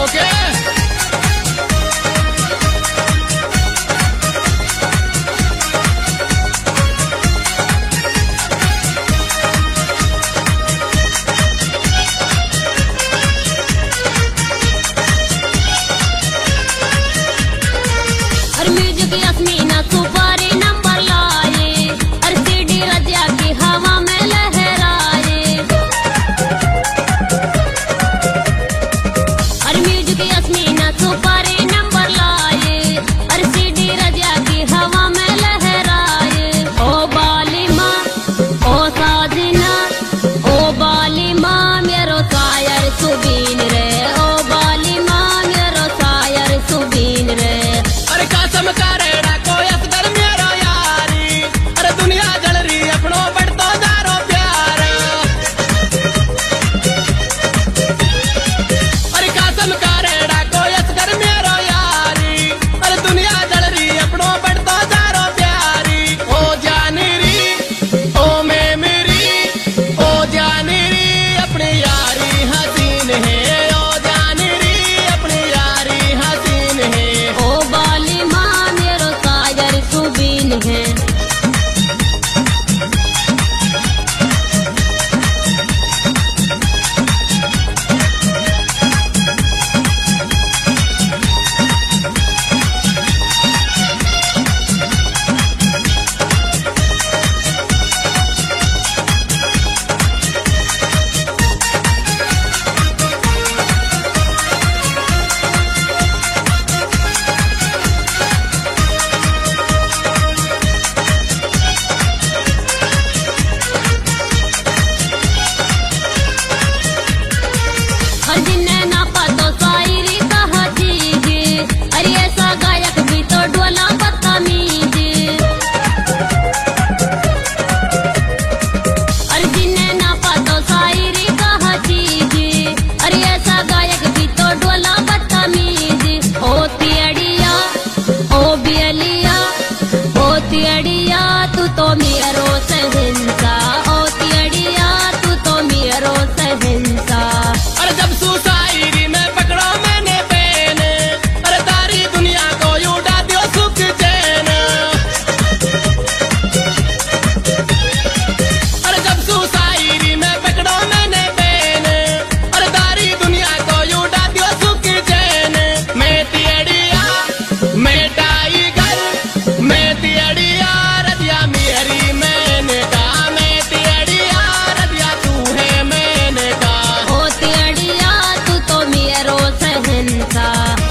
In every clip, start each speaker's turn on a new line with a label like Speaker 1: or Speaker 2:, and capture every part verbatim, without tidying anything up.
Speaker 1: ओके
Speaker 2: और म्यूजिक यास्मीना सुपारी नंबर लाए, और सीडी रजिया की हवा में लहराए। और म्यूजिक यास्मीना सुपारी नंबर लाए, और सीडी रजिया की हवा में लहराए। ओ बालिमा ओ साजिना ओ बालिमा मेरो सायर सुबीन रे, ओ बालिमा मेरो सायर सुबीन रे।
Speaker 1: अरे कसम करेड़ा कोई असगर मेरो यारी, अरे दुनिया जल रही अपनो बढ़तो जारो प्यार। अरे कसम करेड़ा कोई असगर मेरो यारी, अरे दुनिया जल रही अपनो बढ़तो जारो प्यारी। ओ जानी री ओ मैं मेरी, ओ जानी री अपनी यारी हसीन है, ओ जानी री अपनी यारी हसीन है।
Speaker 2: ओ बालिमा मेरो सायर सुबीन है। हर दिन ना पातो शायरी कहा चीजे, अरे ऐसा गायक भी तो डोला बदतमीजे। हर दिन ना पातो शायरी कहा चीजे, अरे ऐसा गायक भी तो डोला बदतमीजे। ओ तियड़िया ओ बियलिया ओ तियड़िया तू तो मेरो सहनसा, ओ तियड़िया तू तो मेरो सहनसा।
Speaker 1: अरे जब सुसाइरी में पकड़ो मैंने पेन, अरे तारी दुनिया को उड़ा दियो सुख चैन। अरे जब सुसाइरी में पकड़ो मैंने पेन, अरे तारी दुनिया को उड़ा दियो सुख चैन। मैं तियड़िया मैं टाइगर, मैं तियड़िया रदिया मेरी मैंने कहा, मैं तियड़िया रदिया तू है मैंने कहा।
Speaker 2: ओ तियड़िया तू तो मेरो सहनसा।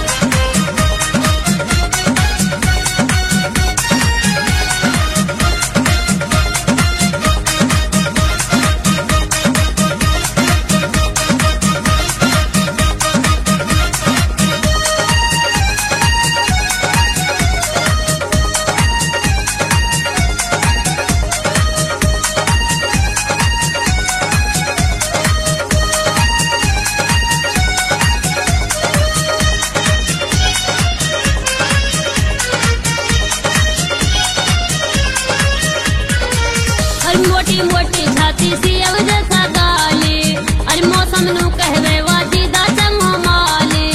Speaker 2: और मोटी मोटी छाती सी अब जैसा गाले, और मौसम नु कहवे वाजीदा चंगो माले।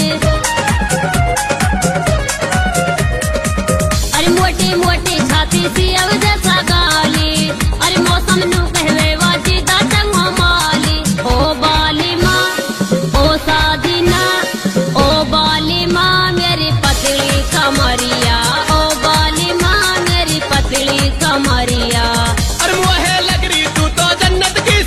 Speaker 2: और मोटी मोटी छाती सी अब जैसा गाले, और मौसम नु कहवे वाजीदा चंगो माले। ओ बालिमा ओ साजिना ओ बालिमा मेरी पतली कमरिया, ओ बालिमा मेरी पतली कमरिया।
Speaker 1: और मुहे लग रही तू तो जन्नत की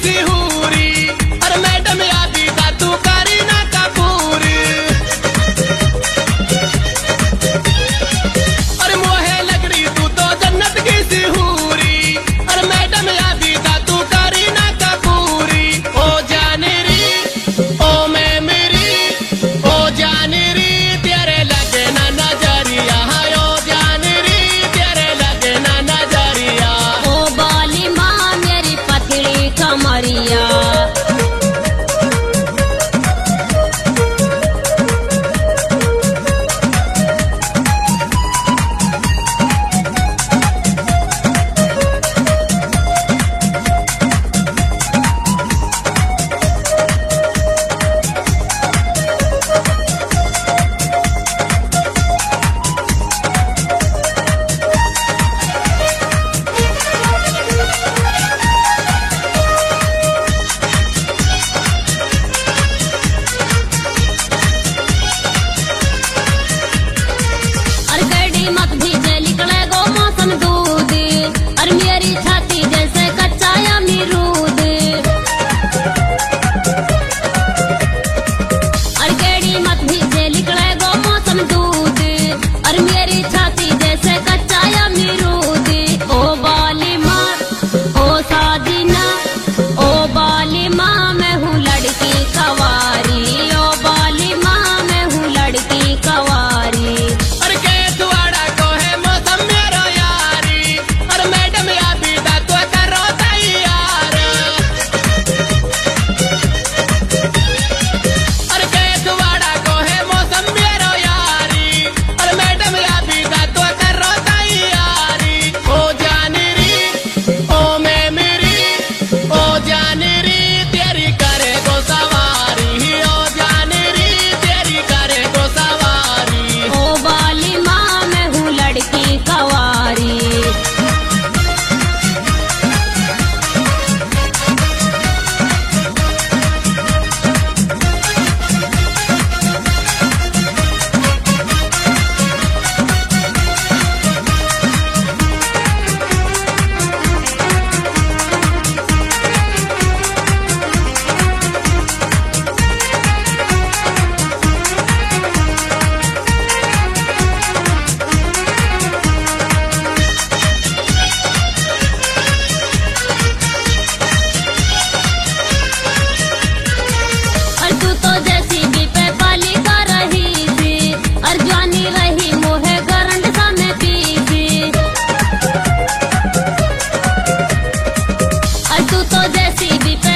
Speaker 2: और तू तो जैसी भी पे